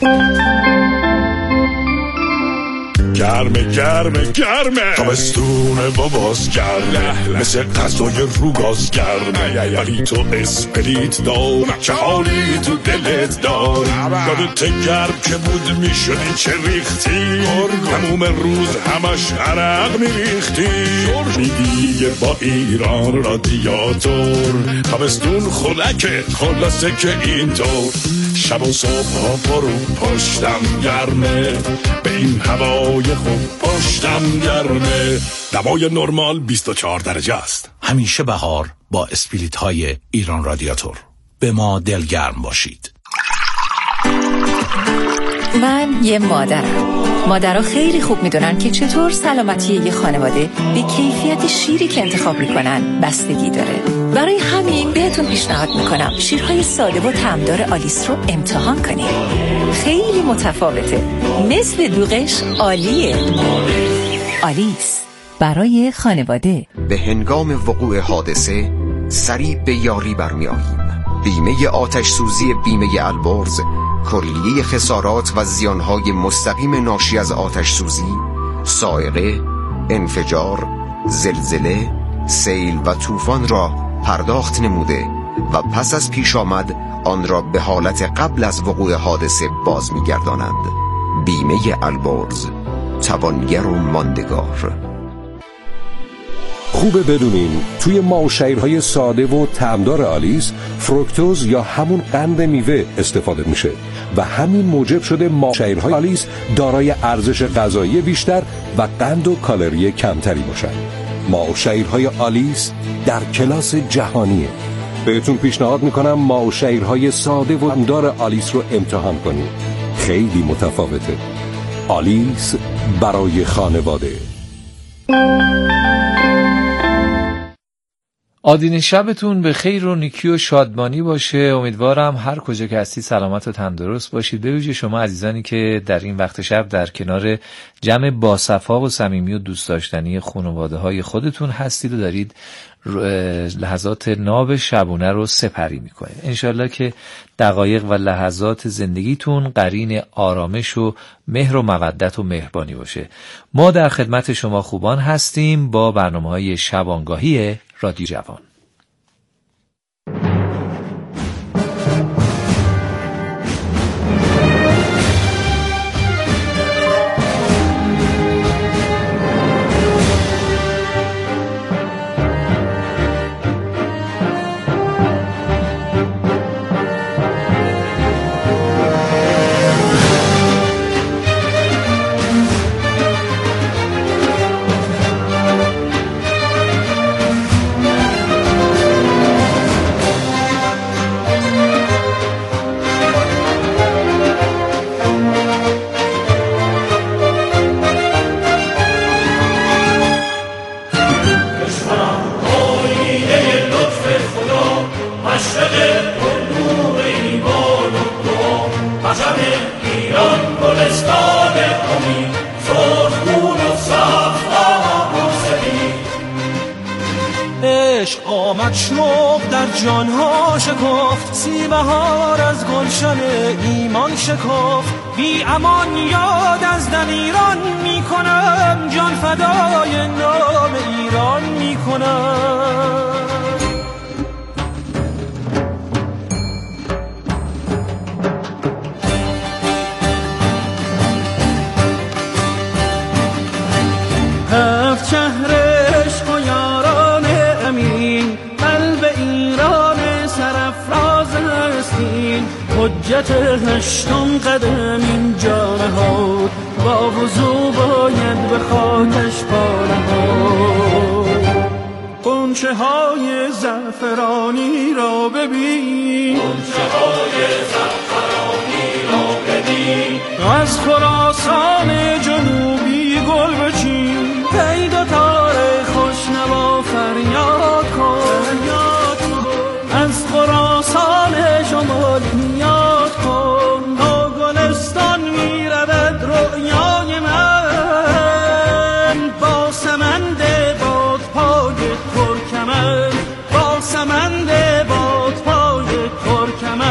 گرمه گرمه گرمه تابستونه باباز گرمه مثل غذای روگاز گرمه ولی تو اسپریت دار چه حالی تو دلت دار یادت گرم که بود میشدی چه ریختی تموم روز همش عرق میریختی میدیگه با ایران رادیاتور تابستون خلکه خلاصه که اینطور شب و صبح ها برو پشتم گرمه به این هوای خوب پشتم گرمه دوای نرمال 24 درجه است. همیشه بهار با اسپریت های ایران رادیاتور. به ما دلگرم باشید. من یه مادرها خیلی خوب میدونن که چطور سلامتی یه خانواده به کیفیت شیری که انتخاب میکنن بستگی داره. برای همین بهتون پیشنهاد میکنم شیرهای ساده و طعمدار آلیس رو امتحان کنید. خیلی متفاوته، مثل دوغش عالیه. آلیس برای خانواده. به هنگام وقوع حادثه سریع به یاری برمی آییم. بیمه آتش سوزی بیمه البرز کلیه خسارات و زیانهای مستقیم ناشی از آتش سوزی، سائقه، انفجار، زلزله، سیل و طوفان را پرداخت نموده و پس از پیش آمد آن را به حالت قبل از وقوع حادثه باز می‌گردانند. بیمه البرز، توانگر و ماندگار. خوبه بدونین توی ماوشیرهای ساده و طعمدار آلیس فروکتوز یا همون قند میوه استفاده میشه و همین موجب شده ماوشیرهای آلیس دارای ارزش غذایی بیشتر و قند و کالری کمتری باشن. ماوشیرهای آلیس در کلاس جهانیه. بهتون پیشنهاد میکنم ماوشیرهای ساده و طعمدار آلیس رو امتحان کنید. خیلی متفاوته. آلیس برای خانواده. آدین شبتون به خیر و نیکی و شادمانی باشه. امیدوارم هر کجا که هستی سلامت و تندرست باشید. به ویژه شما عزیزانی که در این وقت شب در کنار جمع باصفا و صمیمی و دوست داشتنی خانواده‌های خودتون هستید و دارید لحظات ناب شبونه رو سپری میکنید. انشالله که دقایق و لحظات زندگیتون قرین آرامش و مهر و مودت و مهربانی باشه. ما در خدمت شما خوبان هستیم با برنامه‌های شبانگاهی رادیو جوان. آمد شوق در جانها شکفت، سی بهار از گلشن ایمان شکفت. بی امان یاد از دل ایران می کنم، جان فدای نام ایران می کنم. هفت شهر عشق و یاران امین، قلب ایران سرافراز هستین. حجت هشتم قدم این جامه ها، با وضو باید به خاکش پا نهاد. غنچه های زعفرانی را ببین، غنچه های زعفرانی را ببین. از خراسان جنوبی گل بچین، پیدا تاره خوشنوا فریاد کن. از خراسان شمال میاد کن، تا گلستان میرود رؤیای من. با سمند باد پای ترکمن، با سمند باد پای ترکمن.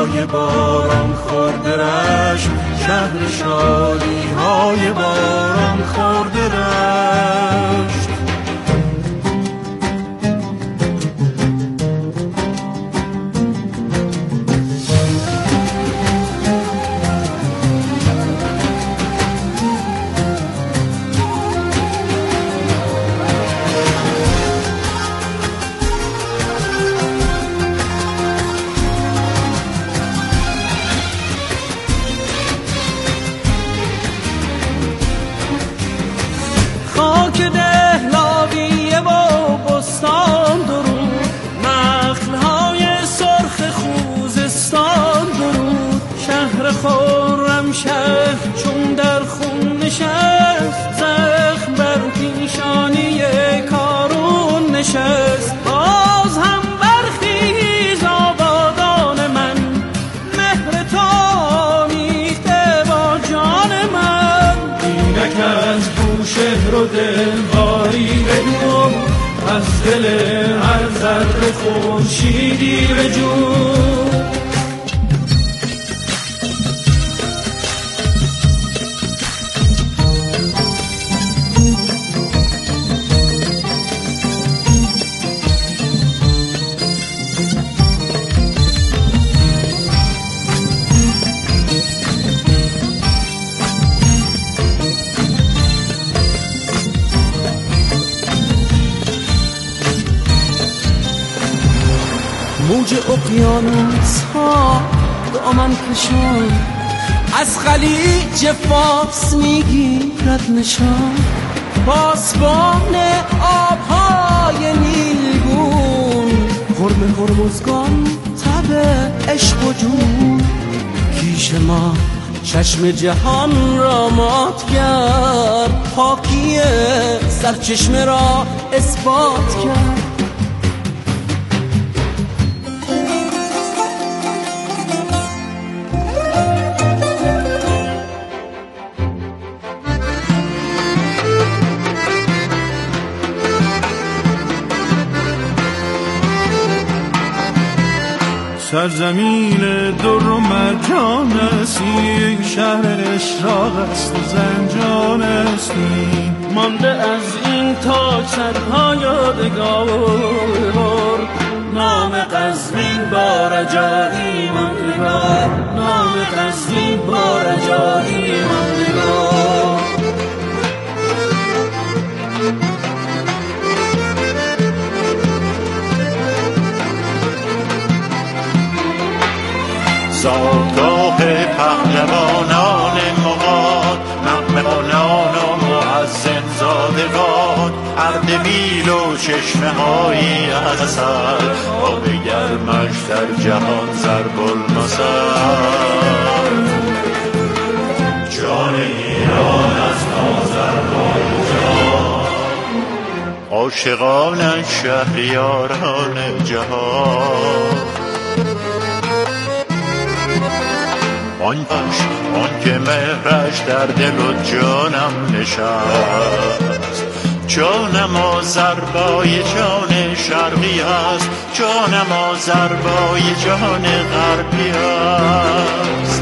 های باران خورده رشت، شهر شادی های باران خورده رشت. چون در خون نشست، زخم بر پیشانی کارون نشست. باز هم برخیز آبادان من، مهر تو میخته با جان من. اینک از بوشهر و دلباری بگو، از دل هر ذره خورشیدی بجو. موج اقیانوس ها دامن کشان، از خلیج فارس میگیرد نشان. پاسبان آبهای نیلگون، غرم هرمزگان تب عشق و جون. پیش ما چشم جهان را مات کرد، پاکی سرچشمه را اثبات کرد. سرزمین در و مرجان هستی، شهر اشراق است و زنجان هستی. مانده از این تاج صدها یادگار، نام قزوین با رجایی ماندگار، نام قزوین با رجایی ماندگار. زادگاه پهلوانان مغان، نغمه‌بانان و محزن زادگان. اردبیل و چشمه هایی از عسل، آب گرمش در جهان ضرب المثل. جان ایران از آذربایجان، عاشقانش شهریاران جهان. آن که مهرش در دل و جانم نشست. جانم آذربایجان شرقی است، جانم آذربایجان غربی است.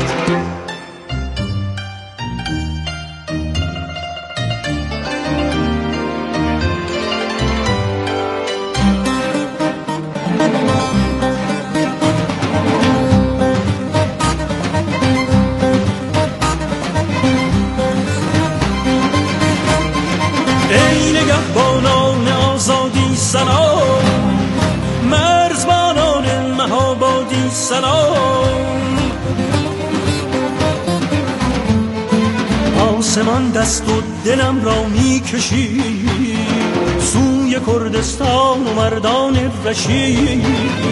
نگهبانان آزادی سلام، مرزبانان مهابادی سلام. آسمان دست و دلم را می کشید سوی کردستان و مردان رشید.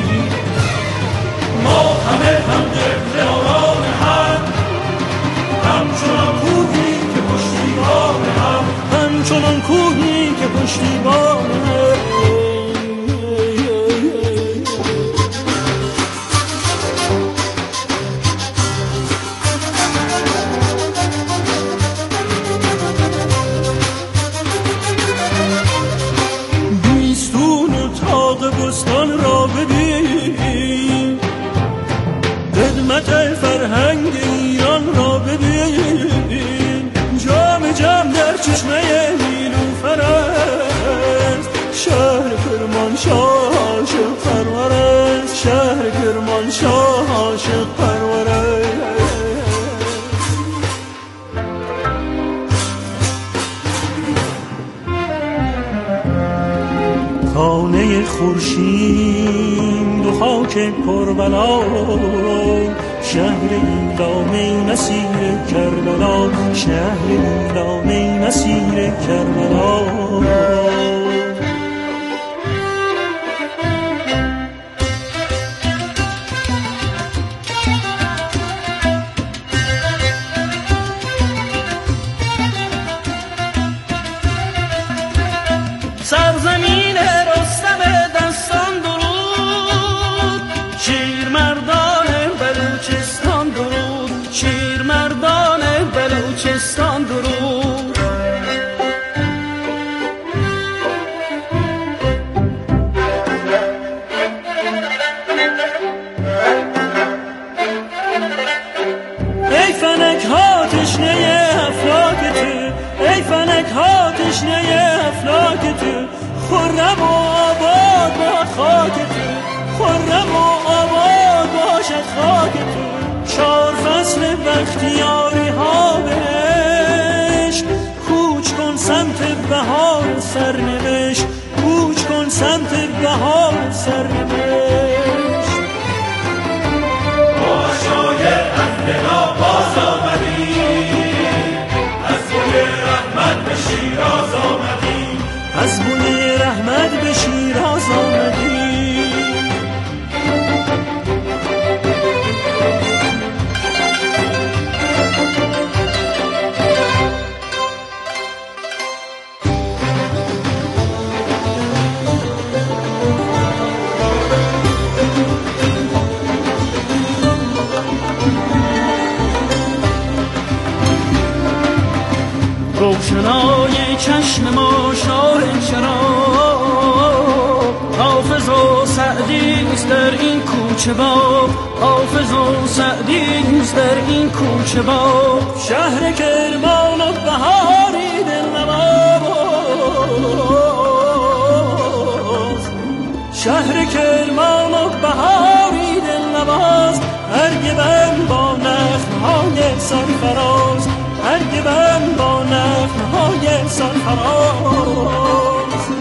ما همه هم دلداران هم، همچنان کوهی که پشتیبان هم، همچنان کوهی که پشتیبان هم. بیستون و تاق بستان را ببین، زمان شاه عاشق پروره. خانه خورشید و خاک کربلا، شهر ایلام مسیر کربلا، شهر ایلام مسیر کربلا. سرزمین رستم دستان درود، شیرمردان بلوچستان درود، شیرمردان بلوچستان درود. ای فلک ها تشنه افلاک تو، ای فلک ها تشنه افلاک تو، خرم و آباد با خاک تو، خرم و آباد باشد خاک تو. 4 فصل بختیاری ها بهشت، کوچ کن سمت بهار سرنوشت، کوچ کن سمت بهار سرنوشت. با شاید اندنا باز آمدی، از بوی رحمت به شیراز آمدی، از بوی رحمت به شیراز آمدی. روشنای چشم ما شاه چراغ، حافظ و سعدی است در این کوچه باغ، حافظ و سعدی است در این کوچه باغ. شهر کرمان و بهاری دلنواز، شهر کرمان و بهاری دلنواز. ارگبن با نخل‌های سرفراز، ارگبن با نخل‌های سرفراز.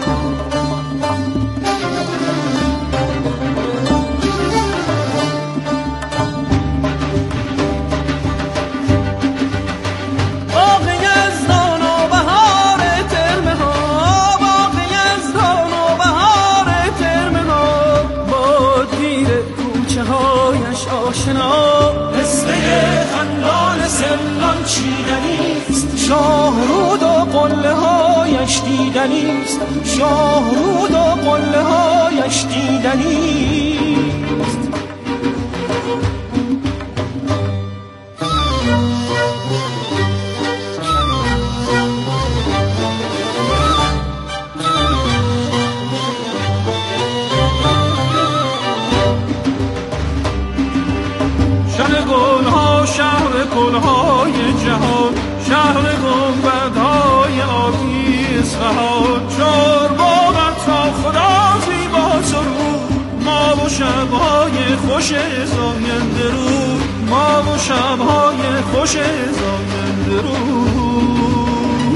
باغ یزدان و بهار ترمه ها، باغ یزدان و بهار ترمه ها. بادگیر کوچه هایش آشنا، پسته خندان سلان چیدنیست. شاهرود و قله هایش دیدنیست، شاهرود و قله هایش دیدنیست. شهر گلها، شهر گلهای جهان، شهر گنبدهای آبی اصفهان. 4 باغ تا خدا زیبا سرود، ما و شبهای خوش زاینده رود، ما و شبهای خوش زاینده رود.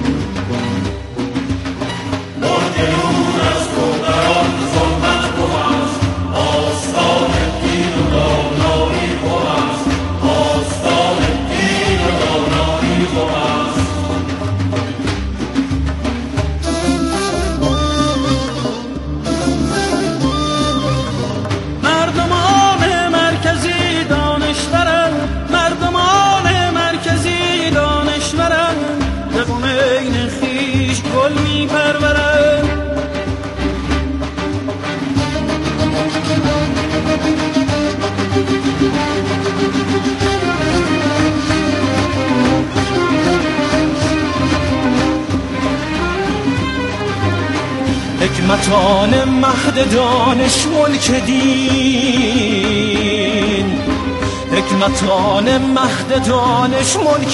مرگرون از دختران ظلمت بود است، آستان دین و دانایی بود است، آستان دین و دانایی بود است. مردمان مرکزی دانشورن، مردمان مرکزی دانشورن. به خمین خویش گل می پرورن. حکمتان مهد دانش ملک دین، حکمتان مهد دانش ملک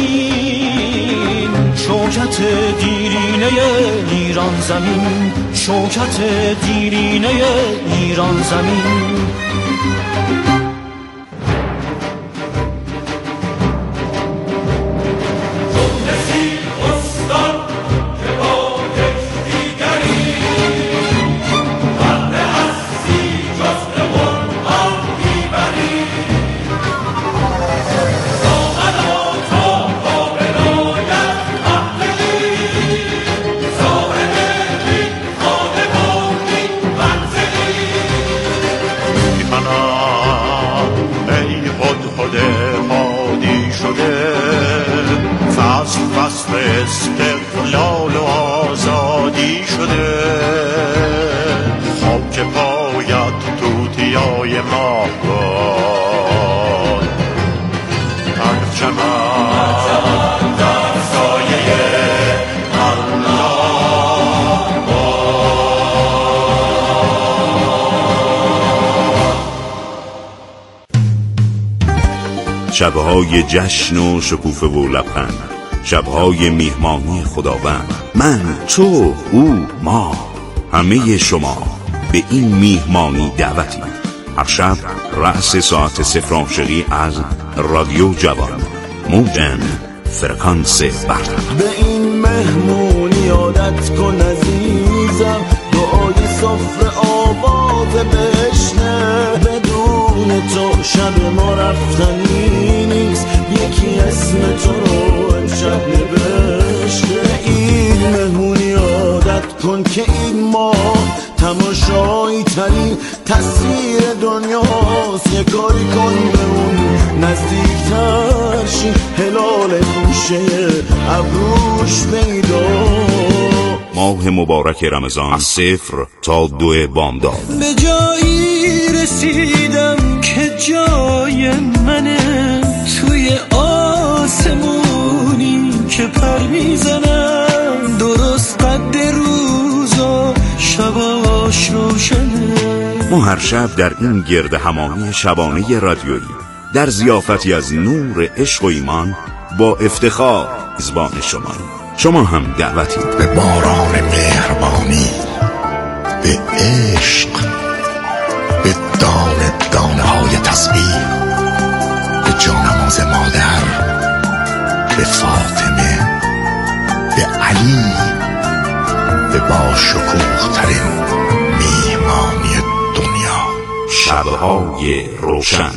دین. شوکت دیرینه ایران زمین، شوکت دیرینه ایران زمین. استقلال و آزادی شده، خاک پایت توتیای ماه باد، پرچم در سایه الله باد. شبهای جشن و شکوفه و لبخند، شبهای میهمانی خداوند، من، تو، او، ما، همه شما به این میهمانی دعوتیم. هر شب رأس ساعت 0 عاشقی از رادیو جوان، موجن فرکانس برتر. به این مهمونی عادت کن عزیزم، دعای سفره آواز بشنه، بدون تو شب ما رفتنی نیست، یکی اسم تو رو امشب نوشته. این مهمونی عادت کن که این ما تماشایی ترین تصویر دنیاست، یه کاری کن به اون نزدیکتر شی، هلال خوشه ابروش پیدا. ماه مبارک رمضان از 0 تا 2 بامداد. به جایی رسیدم که جای منه، توی آسمونی که پر میزنم، درست قد روز و شباش روشنه. ما هر شب در این گرد همایی شبانه رادیویی در ضیافتی از نور عشق و ایمان با افتخار زبان شما هم دعوتید به باران مهربانی، به عشق، به دانه دانه های تسبیح، به جانماز مادر، به فاطمه، به علی، به با شکوه ترین میهمانی دنیا، شبهای روشن.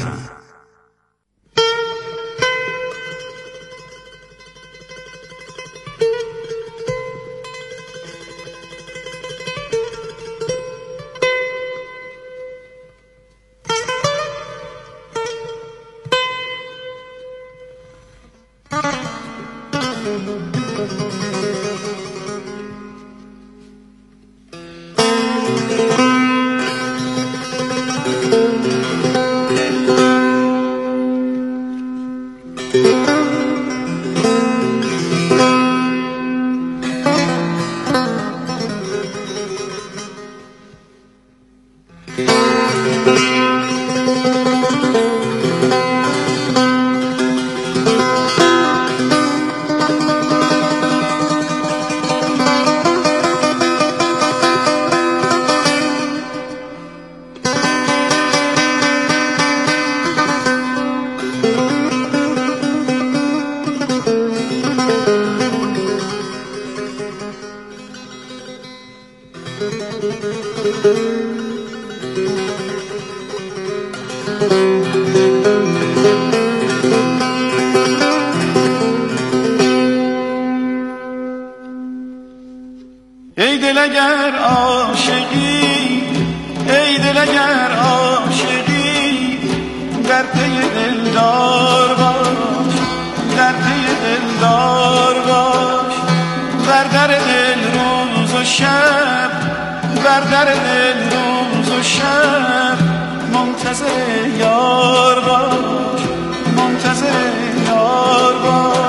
ای دل اگر عاشقی، ای دل اگر عاشقی، در پی دلدار باش، در پی دلدار باش، بر در دل روز و شب، بر در دل روز و شب، منتظر یار باش، منتظر یار باش.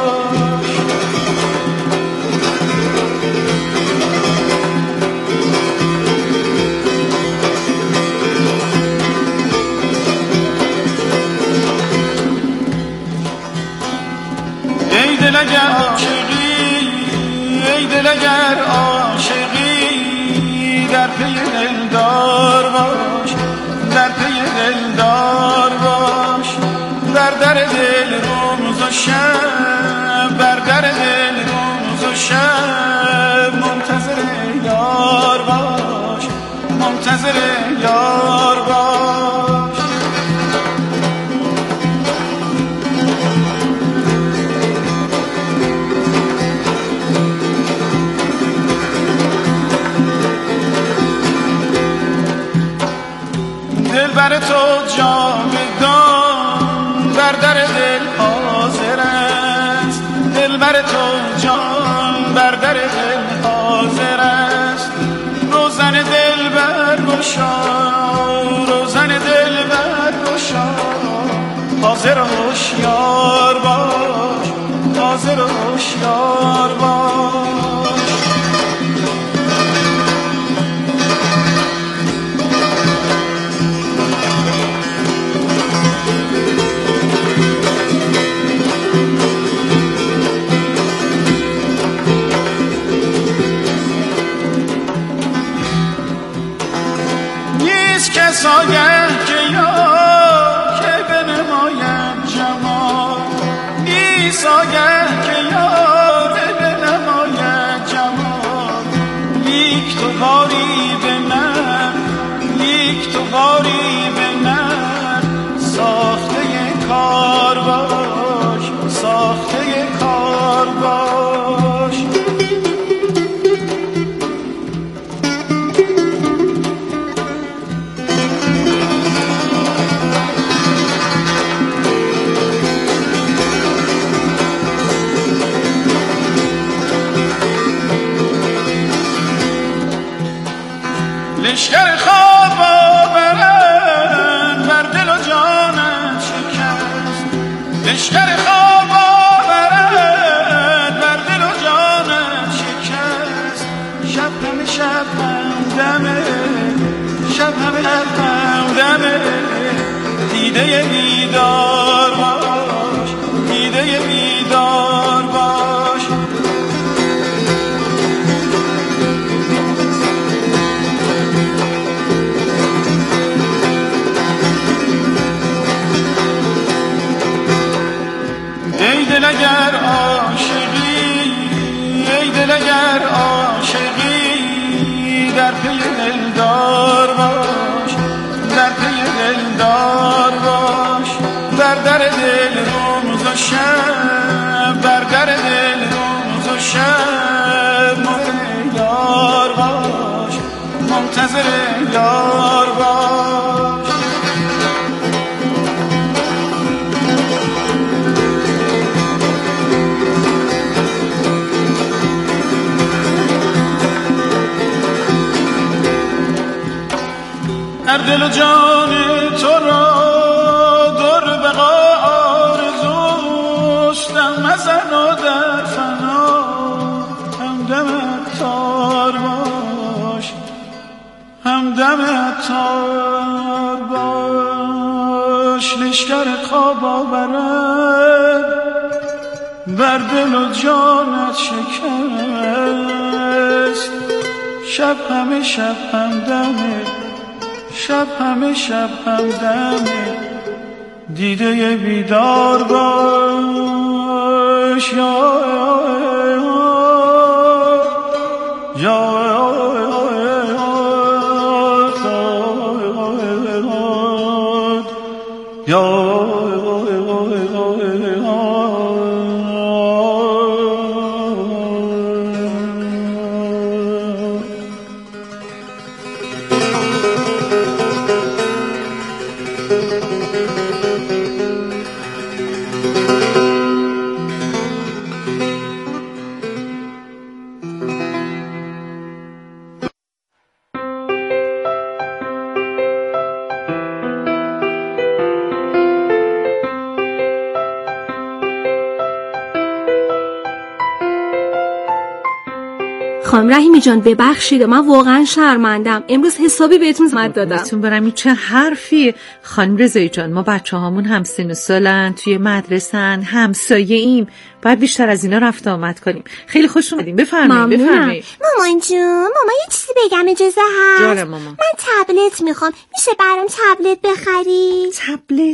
ای دل اگر عاشقی، ای دل اگر عاشقی، در پی دلدار باش، در پی دلدار در دل روز و شب، بر در دل روز و شب منتظر یار باش، منتظر یار باش. دل بر تو جاودان بر در دل حاضر است، دل بر تو جان بر در دل حاضر است. روزن دل برگشا، روزن دل برگشا، حاضر و هوشیار باش، حاضر و هوشیار باش. سایه که یار که بنماید جمال، بی سایه که یار بنماید جمال. لیک تو باری به من، لیک تو باری به من، ساخته کار باش، ساخته کار باش. لشکر خواب آورد بر دل و جانت شکست، لشکر خواب آورد بر دل و جانت شکست. شب همه شب همدمه، شب همه همدمه، دیده بیدار باش، دیده بیدار باش. ای دل اگر عاشقی، ای دل اگر عاشقی، در پی دلدار باش، در پی دلدار باش. بر در دل روز و شب، بر در دل روز و شب منتظر یار باش، منتظر یار باش. در دل و جان تو را در بقا آرزوست، دم مزن و در فنا همدم عطار باش، همدم عطار باش. لشکر خواب آورد بر دل و جانت شکست. شب همه شب همدمه، شب همه شب همدمه، دیده بیدار باش. یا یا خانم رحیمی جان ببخشید، من واقعا شرمندم. امروز حسابی بهتون زحمت دادم. بهتون برم این چه حرفی؟ خانم رضایی جان، ما بچه‌هامون هم سن و سالن، توی مدرسن، همسایه ایم، باید بیشتر از اینا رفت آمد کنیم. خیلی خوش اومدین. بفرمایید بفرمایید. مامان جون، ماما یه چیزی بگم اجازه هست؟ جاره ماما. من تبلت میخوام، میشه برام تبلت بخری؟ تبلت؟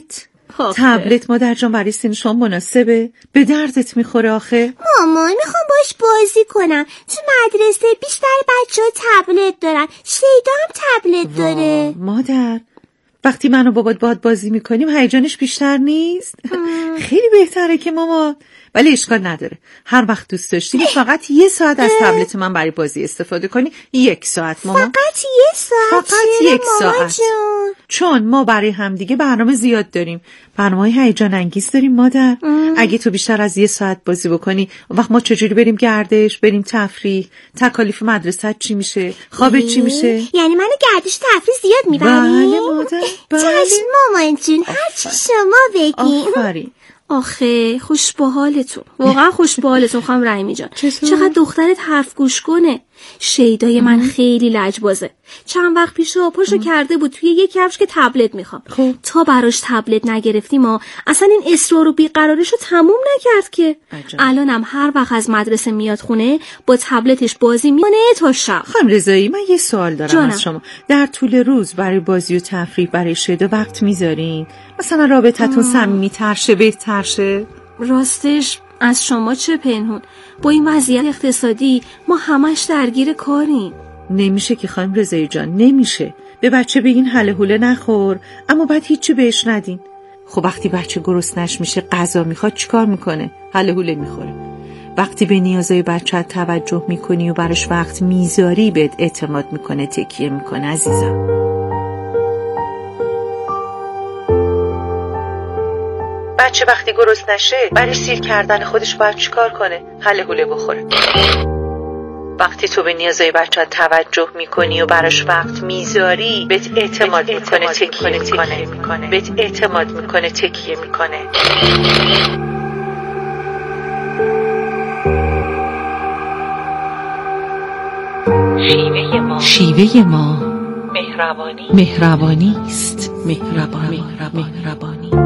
تبلت مادر جان برای سن شما مناسبه؟ به دردت میخوره آخه؟ مامان میخوام باش بازی کنم. تو مدرسه بیشتر بچه‌ها تبلت دارن. شیدا هم تبلت داره. مادر وقتی من و بابات باهات بازی میکنیم هیجانش بیشتر نیست؟ خیلی بهتره که ماما. ولی اشکال نداره، هر وقت دوست داشتی فقط 1 ساعت از تبلت من برای بازی استفاده کنی. 1 ساعت ماما. فقط 1 ساعت؟ فقط 1 ساعت. چون ما برای همدیگه برنامه زیاد داریم، برنامه‌های هیجان انگیز داریم مادر. اگه تو بیشتر از 1 ساعت بازی بکنی وقت ما چجوری بریم گردش، بریم تفریح، تکالیف مدرسه چی میشه، خوابت چی میشه؟ یعنی منو گردش تفریح زیاد میبری؟ بله مادر بله. چشم مامان جون، هر چی شما بگین. آفرین. آخه خوش به حالتون، واقعا خوش به حالتون خانم رحیمی جان. چقدر دخترت حرف گوش کنه. شیدای من خیلی لجبازه. چند وقت پیش پاشو کرده بود توی یک کفش که تبلت میخوام. تا براش تبلت نگرفتیم ما اصلا این اصرار و بیقراریشو تموم نکرد که. الانم هر وقت از مدرسه میاد خونه با تبلتش بازی میکنه تا شب. خانم رضایی من یه سوال دارم جانم. از شما. در طول روز برای بازی و تفریح برای شیدا وقت میذارین؟ مثلا رابطتون صمیمی‌تر شه، بهتر شه؟ راستش از شما چه پنهون، با این وضعیت اقتصادی ما همش درگیر کاریم. نمیشه که خانم رضایی جان، نمیشه. به بچه بگین هله هوله نخور اما بعد هیچی بهش ندین. خب وقتی بچه گرسنش میشه غذا میخواد چیکار میکنه؟ هله هوله میخوره. وقتی به نیازهای بچه توجه میکنی و براش وقت میذاری بهت اعتماد میکنه، تکیه میکنه عزیزم. بچه وقتی گرسنشه برای سیر کردن خودش باید چیکار کنه؟ هله هوله بخوره. وقتی تو به نیازهای بچه توجه میکنی و براش وقت میذاری بهت اعتماد میکنه، تکیه میکنه. بهت اعتماد میکنه، تکیه میکنه. شیوه ما مهربانی است. مهربانی.